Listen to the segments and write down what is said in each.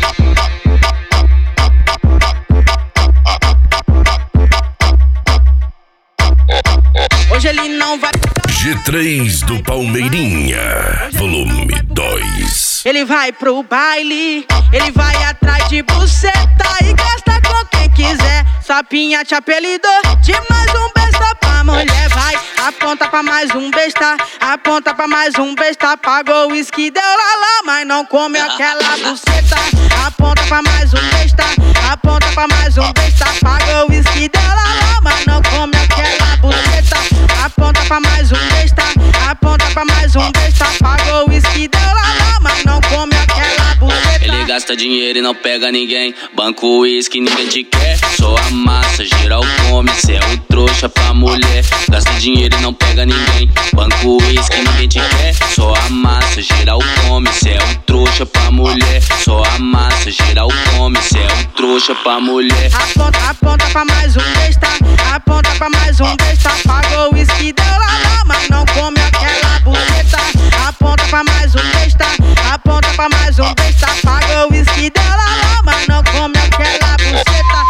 Hoje ele não vai. G3 do Palmeirinha, volume 2. Ele vai pro baile, ele vai atrás de buceta e gasta com quem quiser. Sapinha te apelidou de mais um besta pra mulher. Vai, aponta pra mais um besta, aponta pra mais um besta. Pagou o uísque, deu lalá, mas não come aquela buceta. Aponta pra mais um besta, aponta pra mais um besta. Pagou o uísque, deu lalá, mas não come aquela buceta. Aponta pra mais um besta, aponta pra mais um besta. Pagou o uísque, deu lalá, mas não come aquela buceta. Ele gasta dinheiro e não pega ninguém. Banco o uísque, ninguém te quer. Só amassa, geral come. Cê é um trouxa pra mulher. Gasta dinheiro e não pega ninguém. Banco o uísque, ninguém te quer. Só amassa, geral come. Cê é um trouxa pra mulher. Só amassa, geral come. Cê é um trouxa pra mulher. Aponta pra mais um besta, aponta pra mais um besta. Pagou o uísque, deu lalá, mas não come aquela buceta. Aponta pra mais um besta, aponta pra mais um besta. Pagou o uísque, deu lalá, mas não come aquela buceta.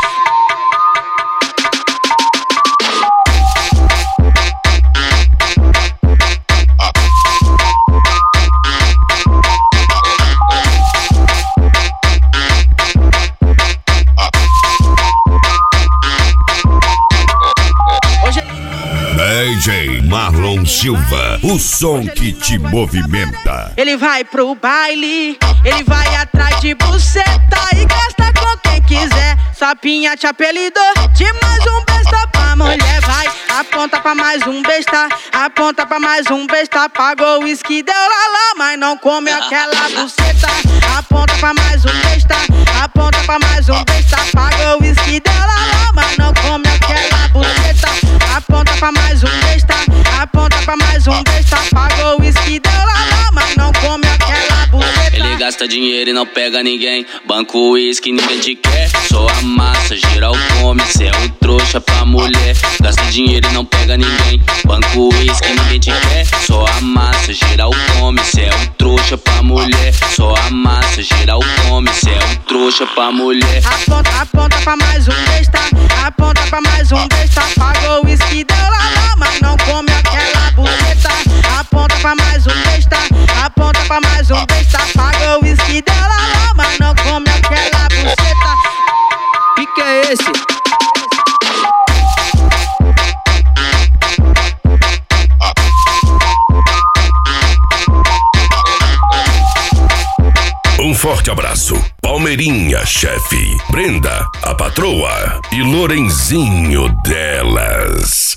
DJ Marlon Silva, o som que te movimenta. Ele vai pro baile, ele vai atrás de buceta e gasta com quem quiser. Sapinha te apelidou de mais um besta pra mulher. Vai, aponta pra mais um besta, aponta pra mais um besta. Pagou o uísque, deu lalá, mas não come aquela buceta. Aponta pra mais um besta, aponta pra mais um besta. Pagou o uísque, deu lalá, mas não come aquela buceta. Aponta pra mais um besta, aponta pra mais um besta. Pagou o uísque, deu lalá, mas não come aquela buceta. Ele gasta dinheiro e não pega ninguém. Banco o uísque, ninguém te quer. Só amassa, geral come. Cê é um trouxa pra mulher. Gasta dinheiro e não pega ninguém. Banco o uísque, ninguém te quer. Só amassa, geral come. Cê é um trouxa pra mulher. Só amassa, geral come. Cê é um trouxa pra mulher. Aponta pra mais um besta, aponta pra mais um besta. Pagou o uísque, deu lalá, mas não come aquela buceta. Aponta pra mais um besta, aponta pra mais um besta. Pagou o uísque, deu lalá, mas não come aquela buceta. Que é esse? Um forte abraço. Palmeirinha, chefe. Brenda, a patroa. E Lorenzinho delas.